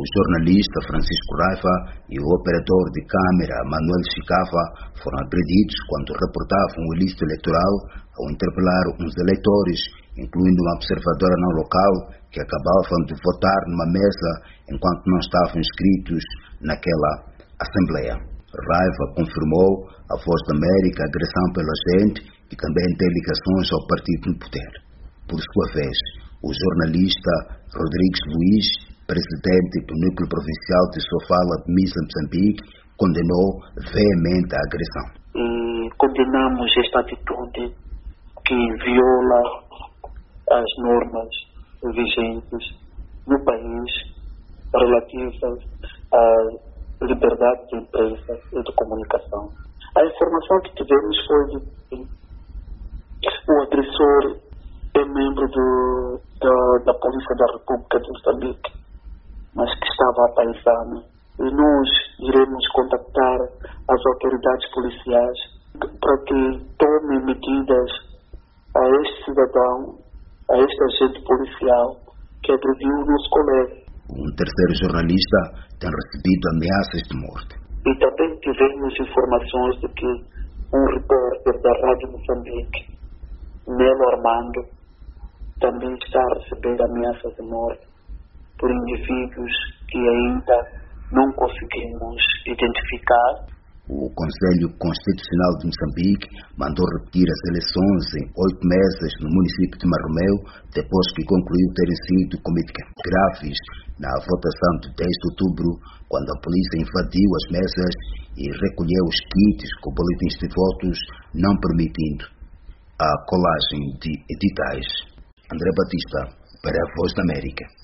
jornalista Francisco Raiva e o operador de câmera Manuel Chicafa foram agredidos quando reportavam o ilícito eleitoral ao interpelar uns eleitores, incluindo uma observadora não local, que acabavam de votar numa mesa enquanto não estavam inscritos naquela Assembleia. Raiva confirmou à Voz da América a agressão pelo agente e também tem ligações ao partido no poder. Por sua vez, o jornalista Rodrigues Luiz, presidente do Núcleo Provincial de Sofala de Missa, Moçambique, condenou veemente a agressão. E condenamos esta atitude que viola as normas vigentes no país relativas à liberdade de imprensa e de comunicação. A informação que tivemos foi de que o agressor é membro da Polícia da República de Moçambique, mas que estava à paisana. E nós iremos contactar as autoridades policiais para que tomem medidas a este cidadão, a este agente policial que agrediu o nosso colega. Um terceiro jornalista tem recebido ameaças de morte. E também tivemos informações de que um repórter da Rádio Moçambique, Nelo Armando, também está a receber ameaças de morte por indivíduos que ainda não conseguimos identificar. O Conselho Constitucional de Moçambique mandou repetir as eleições em 8 meses no município de Marromeu, depois que concluiu terem sido cometidas graves na votação de 10 de outubro, quando a polícia invadiu as mesas e recolheu os kits com boletins de votos, não permitindo a colagem de editais. André Batista, para a Voz da América.